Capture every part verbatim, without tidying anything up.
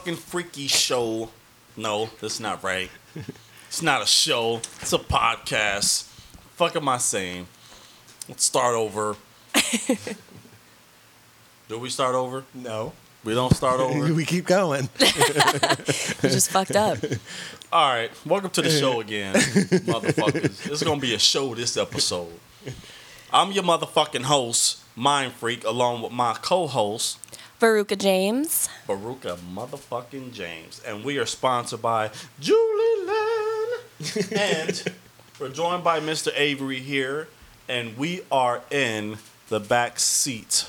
motherfucking freaky show. No, that's not right. It's not a show. It's a podcast. Fuck am I saying? Let's start over. Do we start over? No. We don't start over? We keep going. You just fucked up. All right. Welcome to the show again, motherfuckers. It's going to be a show this episode. I'm your motherfucking host, Mind Freak, along with my co-host, Veruca James. Veruca motherfucking James. And we are sponsored by Julie Land. And we're joined by Mister Avery here. And we are in the back seat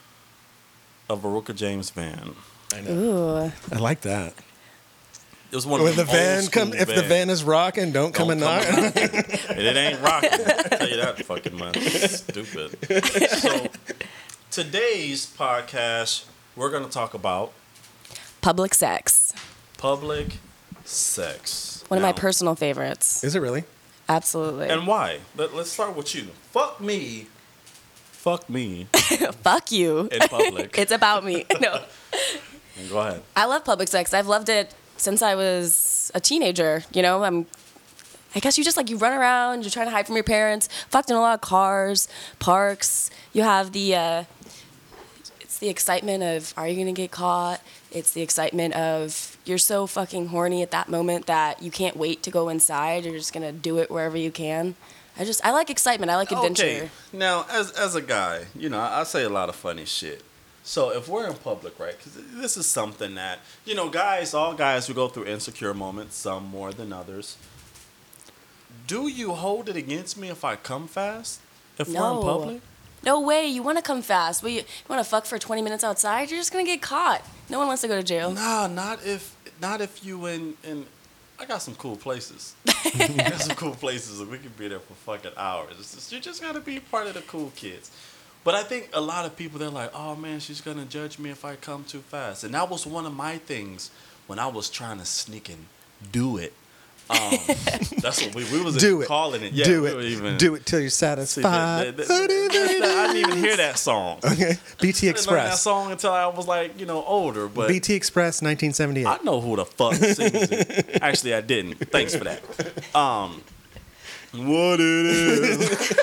of Veruca James' van. I know. Ooh. I like that. It was one When of the them van old school come, if the vans. van is rocking, don't, come and knock. And it ain't rocking. I'll tell you that fucking much. Stupid. So today's podcast, we're gonna talk about Public sex. public sex. One of Now, my personal favorites. Is it really? Absolutely. And why? Let, let's start with you. Fuck me. Fuck me Fuck you. in public. It's about me. No. Go ahead. I love public sex. I've loved it since I was a teenager. You know, I'm I guess you just like you run around, you're trying to hide from your parents, fucked in a lot of cars, parks. You have the uh it's the excitement of are you gonna get caught? It's the excitement of you're so fucking horny at that moment that you can't wait to go inside. You're just gonna do it wherever you can. I just I like excitement. I like adventure. Okay. Now, as as a guy, you know, I, I say a lot of funny shit. So if we're in public, right? Because this is something that you know, guys, all guys who go through insecure moments, some more than others. Do you hold it against me if I come fast? If we're in No. public? No way. You want to come fast. We you want to fuck for twenty minutes outside? You're just gonna get caught. No one wants to go to jail. Nah, not if not if you in in. I got some cool places. I got some cool places, and we can be there for fucking hours. It's just, you just gotta be part of the cool kids. But I think a lot of people, they're like, oh man, she's gonna judge me if I come too fast. And that was one of my things when I was trying to sneak and do it. Um, that's what we we was Do it. calling it. Yeah, do we it. were even, do it till you're See, that- satisfied. that- that- that- that- I didn't even hear that song. Okay. B T I didn't learn that Express. song until I was like, you know, older. But B T Express, nineteen seventy-eight. I know who the fuck sings it. Actually, I didn't. Thanks for that. Um, what it is.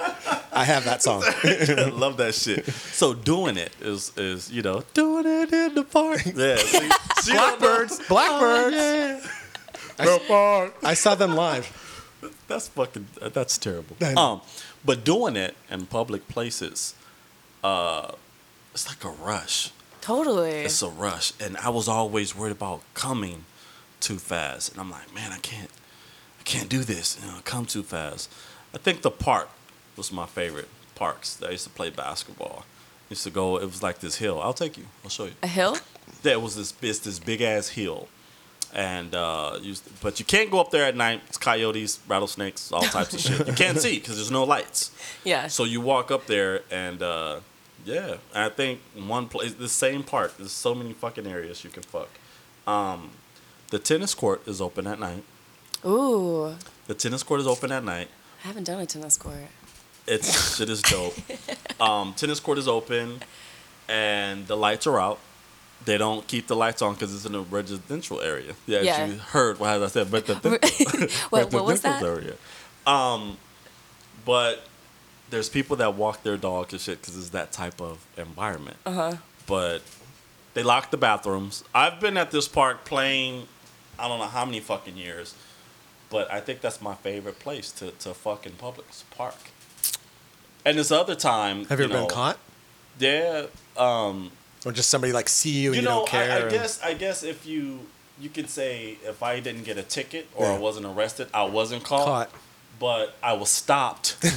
I have that song. I love that shit. So doing it is is you know doing it in the park. Yeah. See, see Blackbirds. Blackbirds. Oh, yeah. The park. I saw them live. That's fucking. That's terrible. I know. Um, but doing it in public places, uh, it's like a rush. Totally. It's a rush, and I was always worried about coming too fast, and I'm like, man, I can't, I can't do this. You know, come too fast. I think the park was my favorite parks. I used to play basketball. I used to go. It was like this hill. I'll take you. I'll show you. A hill? There was this it's this big ass hill, and uh, you, but you can't go up there at night. It's coyotes, rattlesnakes, all types of shit. You can't see because there's no lights. Yeah. So you walk up there, and uh, yeah, I think one place, the same park. There's so many fucking areas you can fuck. Um, the tennis court is open at night. Ooh. The tennis court is open at night. I haven't done a tennis court. It's shit is dope. Um, tennis court is open, and the lights are out. They don't keep the lights on because it's in a residential area. Yeah, Yeah. you heard what I said, but the What, what was that? area. Um, but there's people that walk their dogs and shit because it's that type of environment. Uh huh. But they lock the bathrooms. I've been at this park playing, I don't know how many fucking years, but I think that's my favorite place to to fuck in public. It's a park. And this other time, Have you, you ever know, been caught? Yeah. Um, Or just somebody like see you and you you, know, don't care? I, I and- guess I guess if you you could say if I didn't get a ticket or I Yeah. wasn't arrested, I wasn't caught. Caught. But I was stopped. I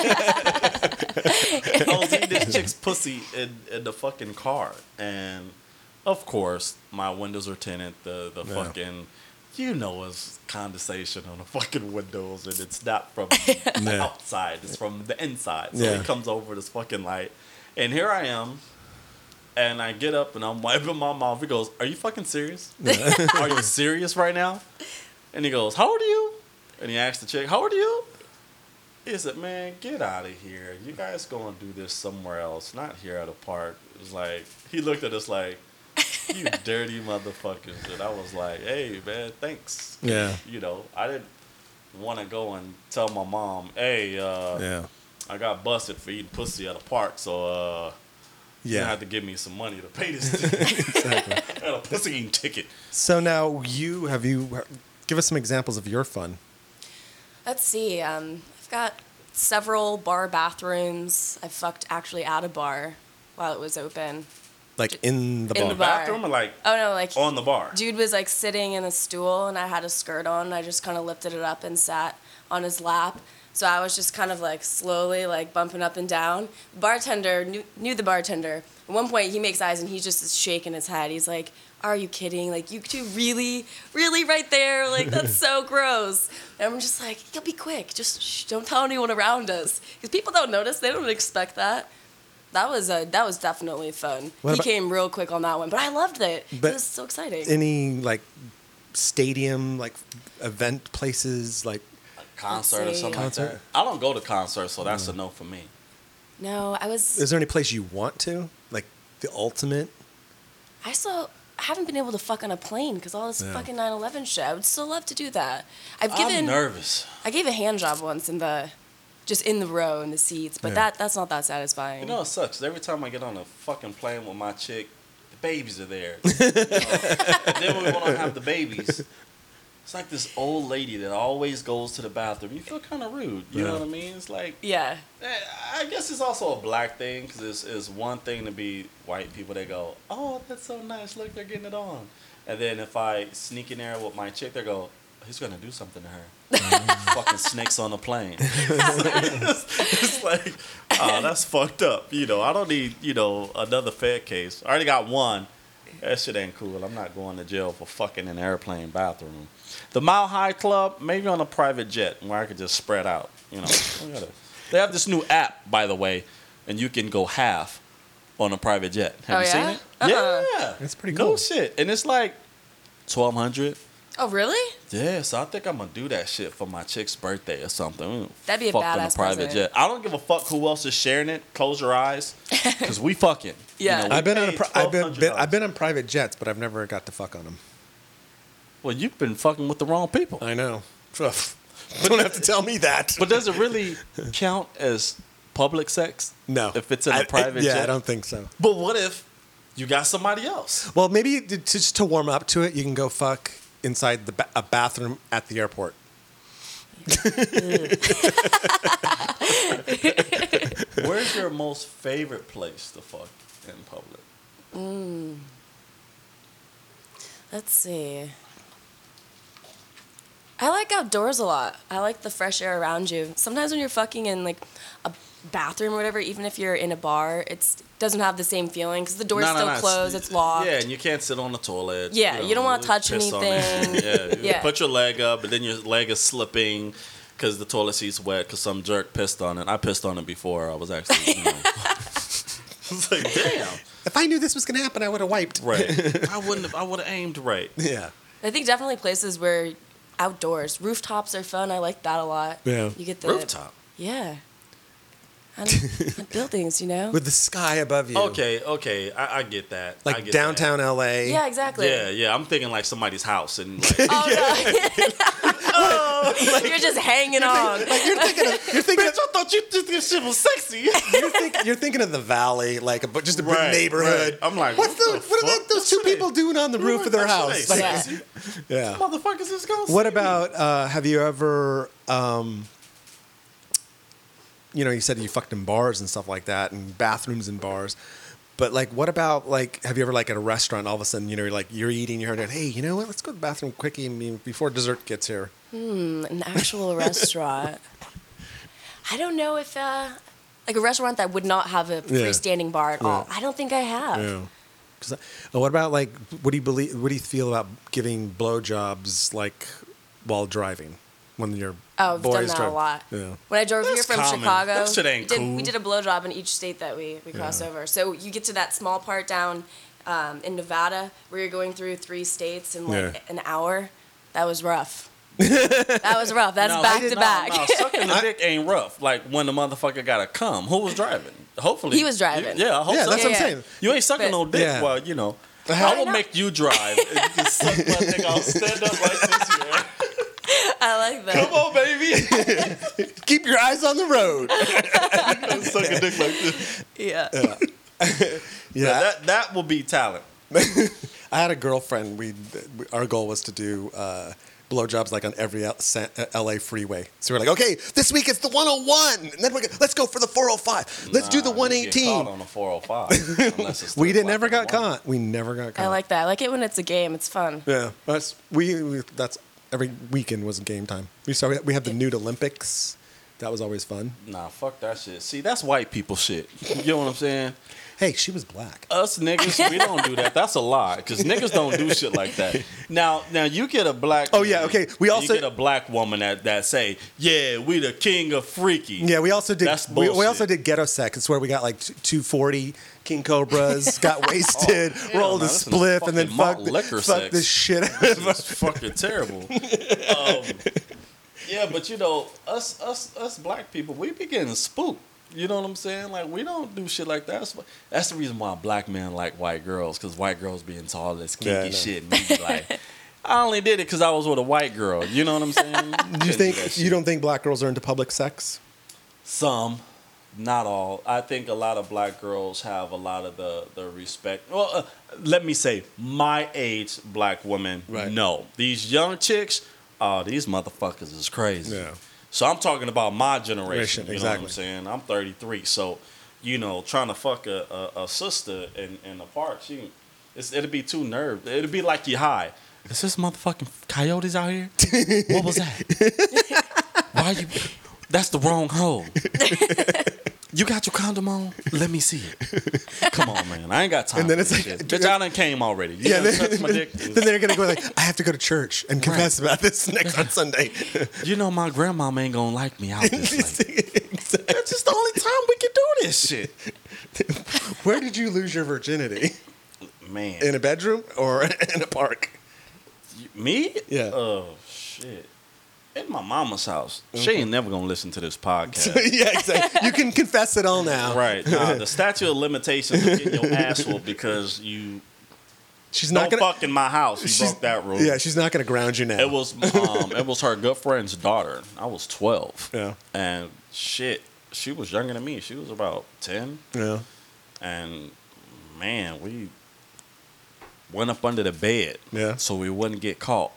was eating this chick's pussy in, in the fucking car, and of course my windows are tinted. The the Yeah. fucking you know it's condensation on the fucking windows, and it's not from Yeah. the outside; it's from the inside. So Yeah. it comes over this fucking light, and here I am. And I get up and I'm wiping my mouth. He goes, "Are you fucking serious? Are you serious right now?" And he goes, "How old are you?" And he asked the chick, "How old are you?" He said, "Man, get out of here. You guys gonna do this somewhere else, not here at a park." It was like he looked at us like, You dirty motherfuckers. And I was like, hey, man, thanks. Yeah. You know, I didn't want to go and tell my mom, hey, uh, Yeah. I got busted for eating pussy at a park, so uh, you Yeah. have to give me some money to pay this thing. Exactly. I got a pussy eating ticket. So now you have you give us some examples of your fun. Let's see. Um, I've got several bar bathrooms. I fucked actually at a bar while it was open. Like in the In bar. the bar. Bathroom or like Oh no, like on the bar? dude was like sitting in a stool and I had a skirt on and I just kind of lifted it up and sat on his lap. So I was just kind of like slowly like bumping up and down. The bartender knew, knew the bartender. At one point he makes eyes and he just is shaking his head. He's like, "Are you kidding? Like you two really, really right there? Like that's so gross." And I'm just like, "You'll be quick. Just shh, don't tell anyone around us because people don't notice. They don't expect that." That was a, that was definitely fun. What he about- came real quick on that one, but I loved it. But it was so exciting. Any like stadium like event places like Concert or Let's see. something Concert? like that. I don't go to concerts, so that's a no for me. no, I was. is there any place you want to? Like the ultimate? I still haven't been able to fuck on a plane because all this Yeah. fucking nine eleven shit. I would still love to do that. I've I'm given. nervous. I gave a hand job once in the, just in the row in the seats, but Yeah. that that's not that satisfying. You know, it sucks. Every time I get on a fucking plane with my chick, the babies are there. You know? Then when we want to have the babies, it's like this old lady that always goes to the bathroom. You feel kind of rude. You know Yeah. what I mean? It's like, Yeah. eh, I guess it's also a black thing because it's, it's one thing to be white people. They go, oh, that's so nice. Look, they're getting it on. And then if I sneak in there with my chick, they go, he's going to do something to her. Fucking snakes on a plane. it's, it's like, oh, that's fucked up. You know, I don't need, you know, another Fed case. I already got one. That shit ain't cool. I'm not going to jail for fucking in an airplane bathroom. The Mile High Club, maybe on a private jet where I could just spread out. You know, I gotta- they have this new app, by the way, and you can go half on a private jet. Have Oh, you yeah? seen it? Uh-uh. Yeah, That's pretty No cool. shit, and it's like twelve hundred. Oh really? Yeah, so I think I'm gonna do that shit for my chick's birthday or something. We gonna That'd be a fuck on badass private present. jet. I don't give a fuck who else is sharing it. Close your eyes, cause we fucking. Yeah. You know, we I've been on a paid pri- I've been, been twelve hundred dollars. I've been on private jets, but I've never got to fuck on them. Well, you've been fucking with the wrong people. I know. Don't have to tell me that. But does it really count as public sex? no, If it's in a I- I- private yeah, jet? I don't think so. But what if you got somebody else? Well, maybe to, just to warm up to it, you can go fuck inside the ba- a bathroom at the airport. Where's your most favorite place to fuck in public? Let's see. I like outdoors a lot. I like the fresh air around you. Sometimes when you're fucking in like a bathroom or whatever, even if you're in a bar, it doesn't have the same feeling because the door's No, no, still no, closed, it's locked. Yeah, and you can't sit on the toilet. Yeah, you don't wanna touch piss on anything. it. Yeah, you Yeah. put your leg up, but then your leg is slipping because the toilet seat's wet because some jerk pissed on it. I pissed on it before. I was actually, you know. It's like, damn. If I knew this was gonna happen, I would have wiped. Right. I wouldn't have, I would have aimed right. Yeah. I think definitely places where outdoors, rooftops are fun. I like that a lot. Yeah. You get the Rooftop. Yeah. And, and buildings, you know. With the sky above you. Okay, okay. I, I get that. I Like get downtown L A. Yeah, exactly. That. Yeah, yeah. I'm thinking like somebody's house and like, Oh no. You're just hanging on. Like you're thinking of, you're thinking of, I thought you did this shit was sexy. you're, think, you're thinking of the valley, like a, but just a big Right, neighborhood. right. I'm like, what's what the, the what are fuck? that, those That two shit people ain't- doing on the roof of their That shit house? ain't Like, sexy. yeah. Motherfuckers is gonna What see about uh, have you ever um, you know, you said you fucked in bars and stuff like that and bathrooms in bars. But like what about like have you ever like at a restaurant all of a sudden, you know, you're like you're eating, you're like, hey, you know what, let's go to the bathroom quickie I mean, before dessert gets here. An actual restaurant. I don't know if uh, like a restaurant that would not have a Yeah. freestanding bar at all. I don't think I have. Yeah. 'Cause I- oh, what about like what do you believe what do you feel about giving blowjobs like while driving? When your Oh, I've done boys that drive? a lot. Yeah. When I drove That's here from common. Chicago, That shit ain't we, did, cool. we did a blowjob in each state that we, we crossed Yeah. over. So you get to that small part down um, in Nevada where you're going through three states in like Yeah. an hour. That was rough. That was rough. That's No, back no, to no, back. No, sucking the dick ain't rough. Like when the motherfucker gotta come. Who was driving? Hopefully He was driving. Yeah, I hope Yeah, so. that's Yeah, what I'm yeah. saying. You ain't sucking But- no dick Yeah. while you know. I will make you drive. And you can suck my dick. I'll stand up like this here. I like that. Come on, baby. Keep your eyes on the road. Suck a dick like this. Yeah. Yeah. Yeah, that that will be talent. I had a girlfriend. We, our goal was to do uh, blowjobs like on every L- Sa- L A freeway. So we're like, okay, this week it's the one oh one, and then we're go- let's go for the four oh five. Let's do the Nah, one you get eighteen. caught on the four oh five. unless it's We the did never black got and white. caught. We never got caught. I like that. I like it when it's a game. It's fun. Yeah, that's we, we. That's every weekend was game time. We saw we had the nude Olympics. That was always fun. Nah, fuck that shit. See, that's white people shit. You know what I'm saying? Hey, she was black. Us niggas, we don't do that. That's a lie, because niggas don't do shit like that. Now, now you get a black. Oh, yeah, okay. We you also- get a black woman that, that say, "Yeah, we the king of freaky." Yeah, we also did. That's we, we bullshit. also did ghetto sex. It's where we got like two forty king cobras, got wasted, Oh, hell rolled no, a this is spliff, and then fucking malt fucked, liquor fuck sex. this shit out This of is fucking terrible. Um, yeah, but you know, us us us black people, we be getting spooked. You know what I'm saying? Like, we don't do shit like that. That's, wh- that's the reason why black men like white girls, because white girls be into all this kinky Yeah, I know. shit. And we be like, I only did it because I was with a white girl. You know what I'm saying? Do you think you don't think black girls are into public sex? Some, not all. I think a lot of black girls have a lot of the, the respect. Well, uh, let me say, my age black women, Right. no. These young chicks, oh, these motherfuckers is crazy. Yeah. So I'm talking about my generation. Generation, You know exactly. what I'm saying? I'm thirty-three. So, you know, trying to fuck a, a, a sister in, in the park, she, it's, it'd be too nerve. It'd be like you high. Is this motherfucking coyotes out here? What was that? Why you? That's the wrong hole. You got your condom on? Let me see it. Come on, man. I ain't got time. And then for it's this like- shit. Bitch, I done came already. You Yeah, done then, touched my dick. then they're gonna go like, I have to go to church and confess about this next on Sunday. You know my grandmama ain't gonna like me out this late. That's just the only time we can do this shit. Where did you lose your virginity? Man. In a bedroom or in a park? Me? Yeah. Oh, shit. In my mama's house. She ain't never gonna listen to this podcast. Yeah, exactly. You can confess it all now. Right. Nah, the statute of limitations of getting your ass whooped because you She's don't not gonna. fuck in my house. You she's- broke that rule. Yeah, she's not gonna ground you now. It was um, it was her good friend's daughter. I was twelve. Yeah. And shit, she was younger than me. She was about ten. Yeah. And man, we went up under the bed. Yeah. So we wouldn't get caught.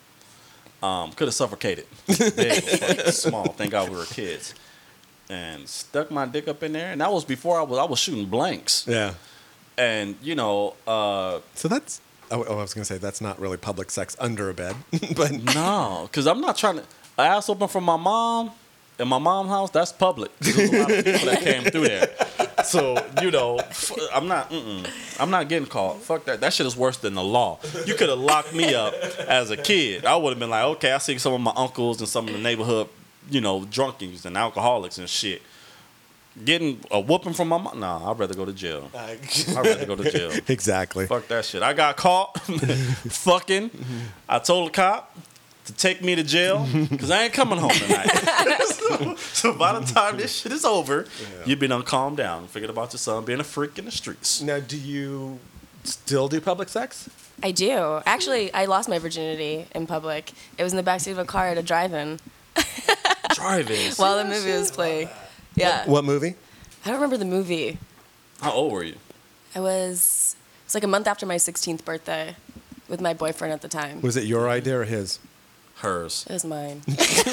Um, could have suffocated. The bed was fucking small. Thank God we were kids. And stuck my dick up in there. And that was before I was I was shooting blanks. Yeah. And you know, uh, So that's. Oh, oh, I was gonna say that's not really public sex under a bed, but no, because I'm not trying to. An ass open from my mom in my mom's house. That's public. There's a lot of people that came through there. So you know, f- I'm not. Mm-mm, I'm not getting caught. Fuck that. That shit is worse than the law. You could have locked me up as a kid. I would have been like, okay, I see some of my uncles and some of the neighborhood, you know, drunkies and alcoholics and shit. Getting a whooping from my mom. Nah, I'd rather go to jail. I'd rather go to jail. exactly. Fuck that shit. I got caught fucking. I told the cop to take me to jail because I ain't coming home tonight. so, so by the time this shit is over, you've been done calm down and figured about your son being a freak in the streets. Now, do you still do public sex? I do. Actually, I lost my virginity in public. It was in the backseat of a car at a drive-in Driving. while the movie was playing. Yeah. What movie? I don't remember the movie. How old were you? I was, it was like a month after my sixteenth birthday with my boyfriend at the time. Was it your idea or his? Hers. It was mine.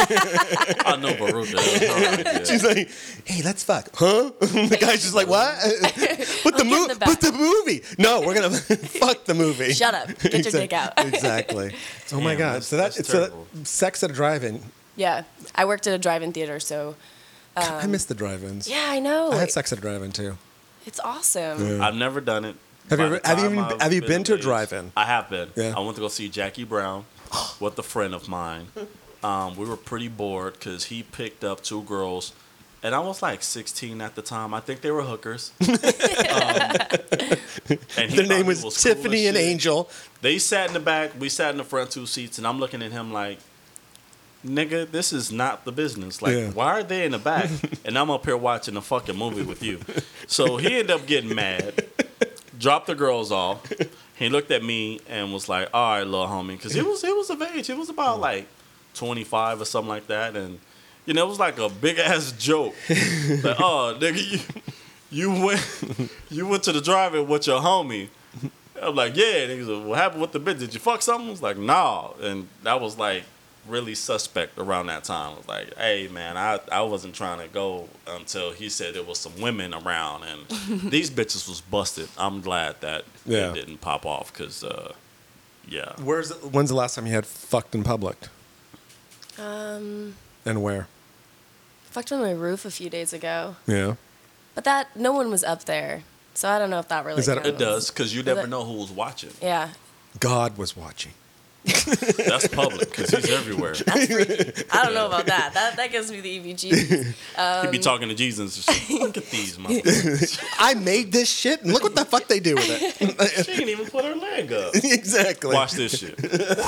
I know Baruch. Yeah. She's like, "Hey, let's fuck." Huh? The guy's just like, "What?" But the I'll give movie. the But the movie. No, we're gonna fuck the movie. Shut up. Get your dick out. Exactly. Oh my Damn, god. that's- So that that's it's so terrible. that, sex at a drive-in. Yeah. I worked at a drive-in theater, so I miss the drive-ins. yeah, I know. I had sex at a drive-in too. It's awesome. I've never done it. Have you By ever- the have you time even- I've have you been to a of age- drive-in? I have been. Yeah. I went to go see Jackie Brown with a friend of mine. Um, we were pretty bored because he picked up two girls, and I was like sixteen at the time. I think they were hookers. um, and he Their thought name he was, cool as Tiffany and shit. Angel. They sat in the back. We sat in the front two seats, and I'm looking at him like, nigga, this is not the business. Like, Yeah. why are they in the back? And I'm up here watching a fucking movie with you. So he ended up getting mad, dropped the girls off, he looked at me and was like, "All right, little homie," because he was he was of age. He was about like twenty-five or something like that, and you know, it was like a big ass joke. Like, oh, nigga, you you went you went to the drive-in with your homie. I'm like, yeah. And he was like, what happened with the bitch? Did you fuck something? I was like, nah. And that was like really suspect around that time. I was like, hey, man, I, I wasn't trying to go until he said there was some women around. And these bitches was busted. I'm glad that Yeah. it didn't pop off because, uh, yeah. Where's when's the last time you had fucked in public? Um, And where? fucked on my roof a few days ago, Yeah. but that no one was up there, so I don't know if that really. Is that- counts. It does because you never it- know who's watching. Yeah, God was watching. That's public because he's everywhere. that's freaky. I don't know about that. That that gives me the E B Gs. He'd be talking to Jesus and shit. Look at these motherfuckers. I made this shit, and look what the fuck they do with it. She didn't even put her leg up. Exactly. Watch this shit.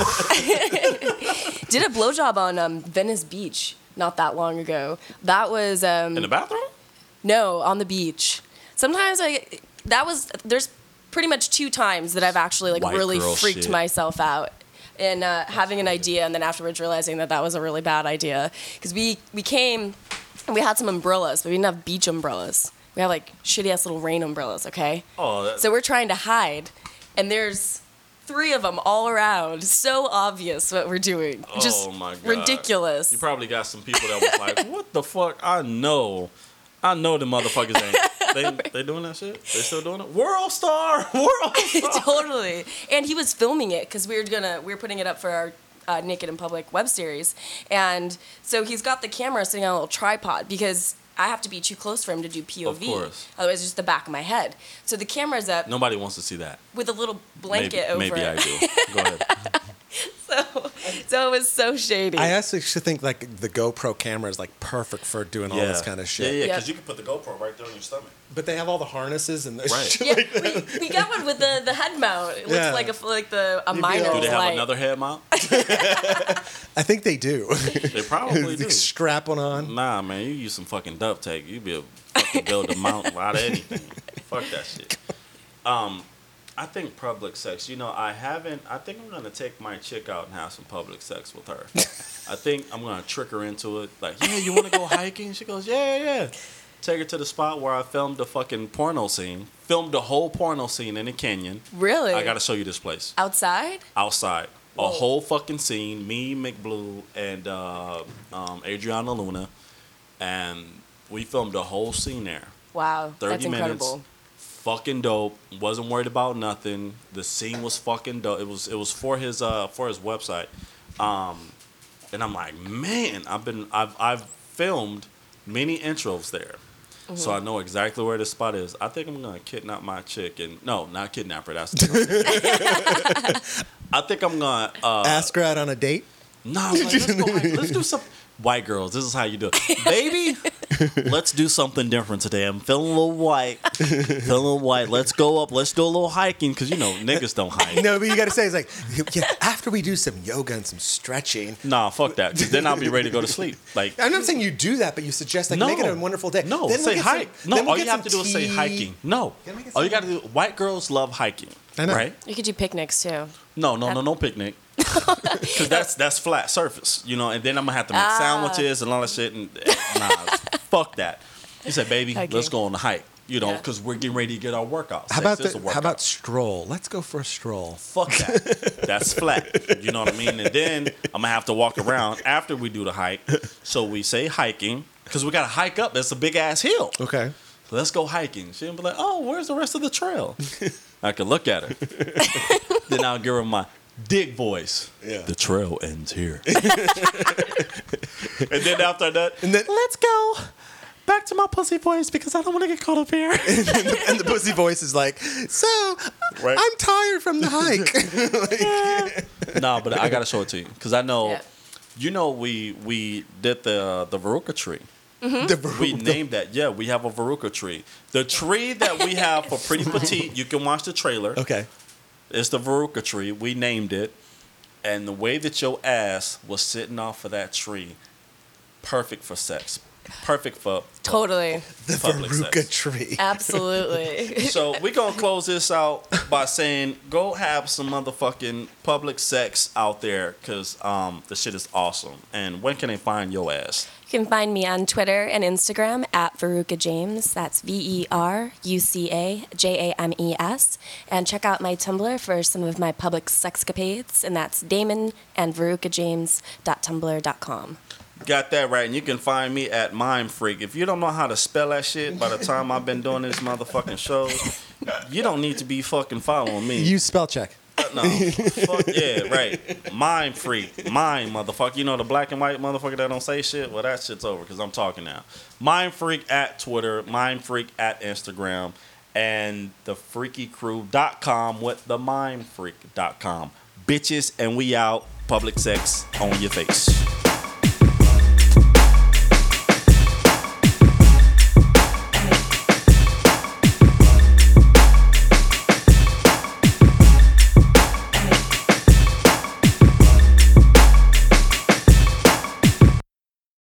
Did a blowjob on um, Venice Beach not that long ago. That was um, In the bathroom? no on the beach. Sometimes I that was there's pretty much two times that I've actually like White really girl freaked shit. myself out. And uh, having an idea, and then afterwards realizing that that was a really bad idea, because we we came and we had some umbrellas, but we didn't have beach umbrellas. We had like shitty ass little rain umbrellas, okay? Oh, that, So we're trying to hide, and there's three of them all around. So obvious what we're doing. Oh, Just my God. ridiculous. you probably got some people that was like, what the fuck? I know. I know the motherfuckers ain't. They, they doing that shit? They still doing it? World Star! World Star! Totally. And he was filming it because we were gonna we were putting it up for our uh, Naked in Public web series, and so he's got the camera sitting on a little tripod because I have to be too close for him to do P O V. Of course. Otherwise, it's just the back of my head. So the camera's up Nobody wants to see that. with a little blanket maybe, over maybe it. I do. Go ahead. So, so it was so shady. I actually should think like the GoPro camera is like perfect for doing all this kind of shit. Yeah, yeah, Yep. because you can put the GoPro right there on your stomach. But they have all the harnesses and the Right. shit yeah, like that. we, we got one with the, the head mount. It looks Yeah. like a like the a You'd be minor all- Do they have light. another head mount? I think they do. They probably do. Strap one on. Nah, man, you use some fucking duct tape. You be able to fucking build a mount out of anything. Fuck that shit. Um, I think public sex. You know, I haven't. I think I'm gonna take my chick out and have some public sex with her. I think I'm gonna trick her into it. Like, yeah, you want to go hiking? She goes, yeah, yeah, yeah. Take her to the spot where I filmed the fucking porno scene. Filmed the whole porno scene in a canyon. Really? I gotta show you this place. Outside? Outside. A Whoa. whole fucking scene. Me, McBlue, and uh, um, Adriana Luna. And we filmed the whole scene there. Wow, thirty that's incredible. minutes. Fucking dope. Wasn't worried about nothing. The scene was fucking dope. It was it was for his uh for his website. Um and I'm like, man, I've been I've I've filmed many intros there. So I know exactly where this spot is. I think I'm gonna kidnap my chick and no, not kidnap her. That's I think I'm gonna uh, Ask her out on a date. No, like, let's go. hike- Let's do some. White girls, this is how you do it, baby. Let's do something different today. I'm feeling a little white. Feeling a little white. Let's go up. Let's do a little hiking because you know niggas don't hike. No, but you got to say it's like yeah, after we do some yoga and some stretching. Nah, fuck that. 'Cause then I'll be ready to go to sleep. Like, I'm not saying you do that, but you suggest like no, make it a wonderful day. No, Then we'll say get hike. some- no, then we'll all you get have to some do is say tea. hiking. No, Then we get all you some- got to do. White girls love hiking. I know. Right? You could do picnics too. No, no, no, no picnic. Because that's that's flat surface, you know. And then I'm gonna have to make Ah. sandwiches and all that shit. And nah, fuck that. He said, "Baby, Okay. let's go on the hike." You know, Yeah. because we're getting ready to get our workout. How about Sex is the, a how workout. about stroll? Let's go for a stroll. Fuck that. That's flat. You know what I mean? And then I'm gonna have to walk around after we do the hike. So we say hiking because we gotta hike up. That's a big ass hill. Okay. Let's go hiking. She'll be like, "Oh, where's the rest of the trail?" I can look at her. Then I'll give her my dick voice. Yeah. The trail ends here. And then after that, And then let's go back to my pussy voice because I don't want to get caught up here. and the pussy voice is like, so Right. I'm tired from the hike. No, but I gotta show it to you because I know, Yeah. you know, we we did the the veruca tree. The- We named that. Yeah, we have a veruca tree. The tree that we have for Pretty Petite, you can watch the trailer. okay. It's the veruca tree. We named it, and the way that your ass was sitting off of that tree, perfect for sex. Perfect for, for Totally. The public Veruca sex. tree. Absolutely. So we're gonna close this out by saying go have some motherfucking public sex out there, cause um the shit is awesome. And when can they find your ass? You can find me on Twitter and Instagram at Veruca James. That's V E R U C A J A M E S. And check out my Tumblr for some of my public sexcapades, and that's damon and veruca james dot tumblr dot com. Got that right. And you can find me at Mime Freak. If you don't know how to spell that shit by the time I've been doing this motherfucking shows, you don't need to be fucking following me. Use spell check. No. Fuck yeah, right. Mime Freak. Mime, motherfucker. You know the black and white motherfucker that don't say shit? Well, that shit's over because I'm talking now. Mime Freak at Twitter. Mime Freak at Instagram. And the freaky crew dot com with the mime freak dot com. Bitches, and we out. Public sex on your face.